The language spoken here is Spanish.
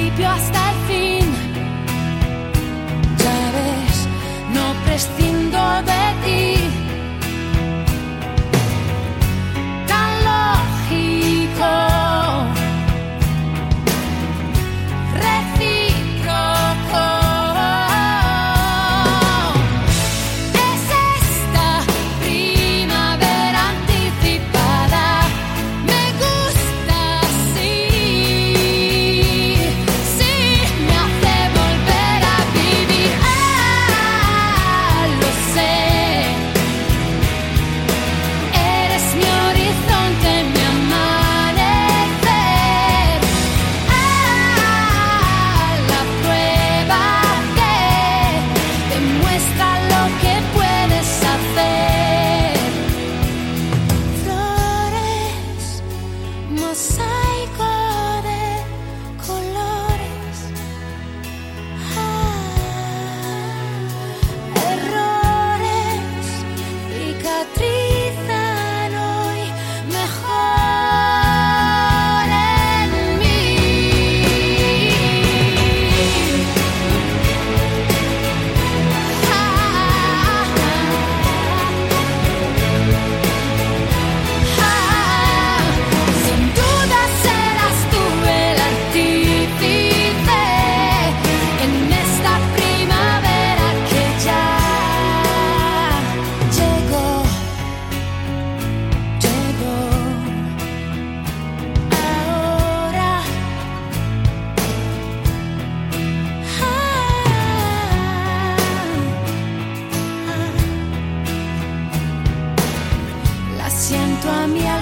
principio hasta el fin. Ya ves, no prescindo de ti. Tan lógico, recíproco. Es esta primavera anticipada. Me gusta así. Sí, me hace volver a vivir. Lo sé. Eres mi horizonte, mi amanecer. La prueba que demuestra lo que puedes hacer. Flores, mosaico de colores. Errores cicatrizan hoy mejor en mí. Sin duda serás tú el artífice en esta primavera que ya llegó. Ahora la siento a mi